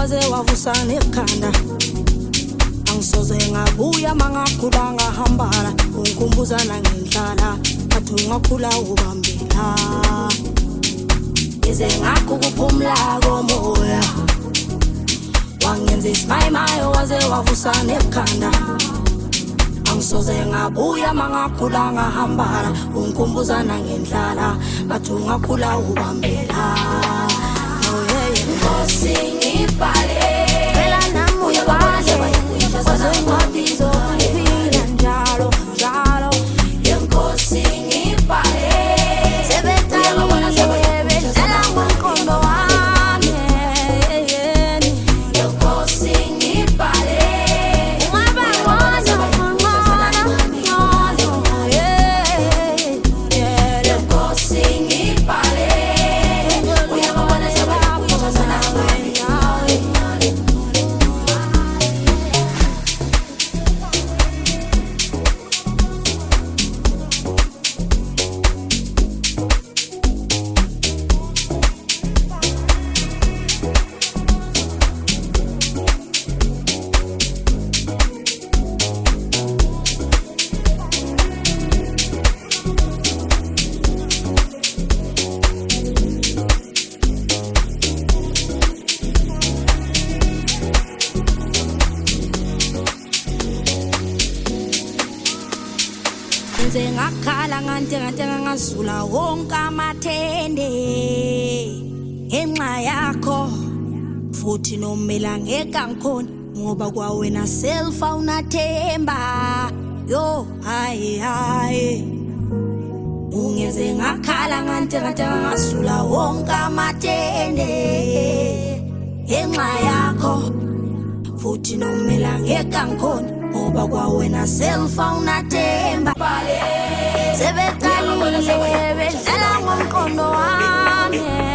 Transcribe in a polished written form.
waze wavusa nekhanda angisoze ngabuya mangakhula ngahambala ungikhumbuza nangendlala athi ungakhula ubambela ize ngakukuphumla komoya wangenza isimayimayo waze wavusa nekhanda angisoze ngabuya mangakhula ngahambala ungikhumbuza nangendlala athi ungakhula ubambela oh yeah Nkosi ngibhale phela nami uyakwazi waze ngwabizo iphila njalo njalo Nkosi ngibhale sebetala wona sebetala ngomqondo wami Nkosi ngibhale ungaba ngona Nkosi ngibhale uyabona sebetala Nze ngakhala ngantenga ngazula wonke amathende enxa yakho futhi nomela ngeka ngikhona ngoba kwawena selfa unathemba yo hayi hayi ungeze ngakhala ngantenga ngazula wonke amathende enxa yakho futhi nomela ngeka ngikhona ngoba kwawena selfa unathemba sebetali bedlala ngomqondo wami